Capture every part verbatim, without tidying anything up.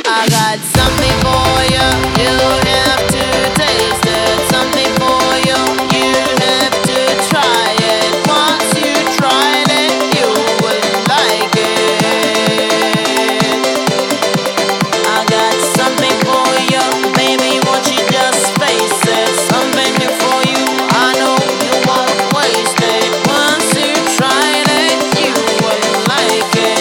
I got something for you, you have to taste it. Something for you, you have to try it. Once you tried it, you will like it. I got something for you, baby, won't you just face it? Something new for you, I know you won't waste it. Once you tried it, you will like it.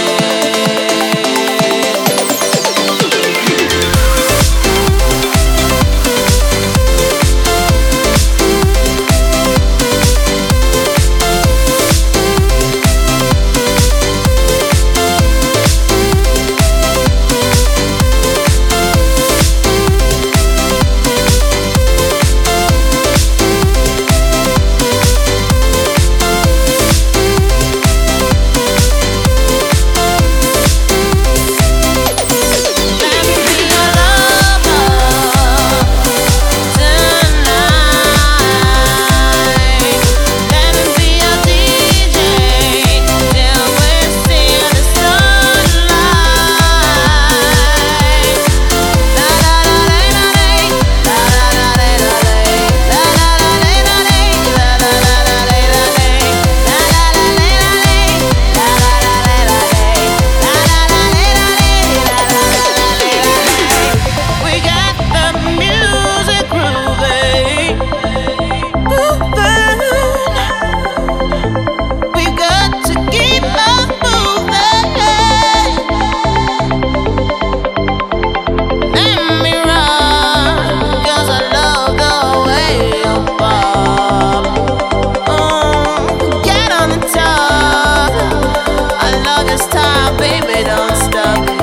Baby, don't stop.